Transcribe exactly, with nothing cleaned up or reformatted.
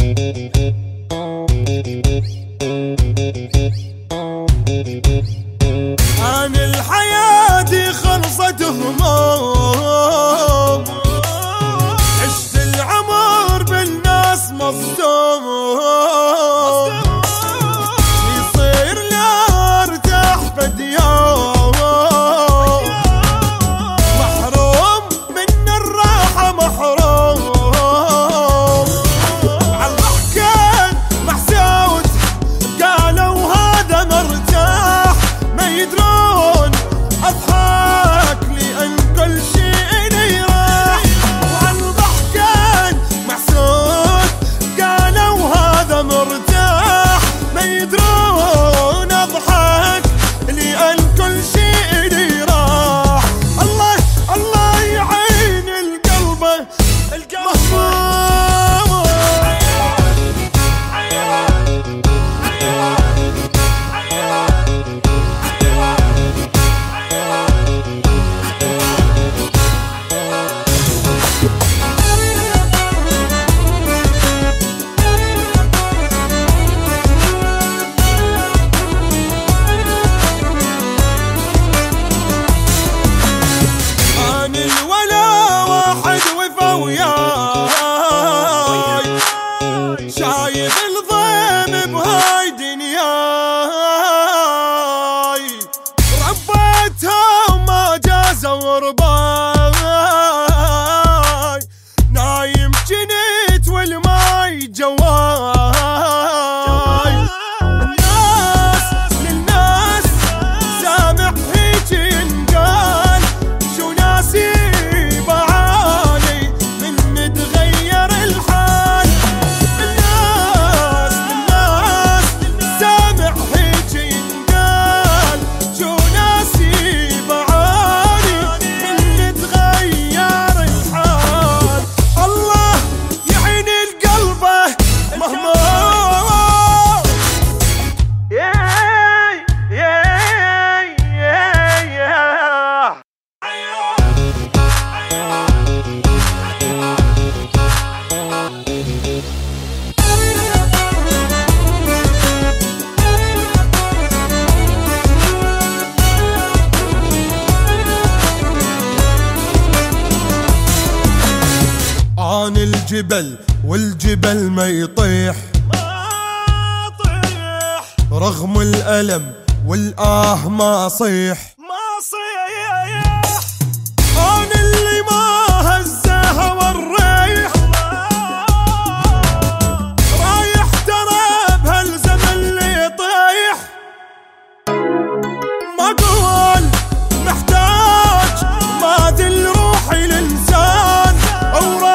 عن الحياة دي خلصت هموم، عشت العمر بالناس مصدوم، يصير لا ارتاح فد يوم، محروم من الراحة محروم، عالضحكين محسود قالوا هذا مرتاح، ما يدرون اضحك لان كل شيء لي راح، وعالضحكين محسود قالوا هذا مرتاح، ما يدرون اضحك لان كل شيء لي راح. الله الله يعين القلب مهموم، شايف الضيم بهاي دنياي، ربيتها وما جازوا رباي، نايم جنيت والماي جواي، الناس للناس سامع هيجي ينقال، شو ناسي بعاني من تغير الحال، عن الجبل والجبل ما يطيح، ما طيح رغم الألم والآه ما صيح، ما صيح عن اللي ما هزها والريح، رايح ترى بهالزمن اللي يطيح، ما قول محتاج ما ذل روحي الإنسان، أو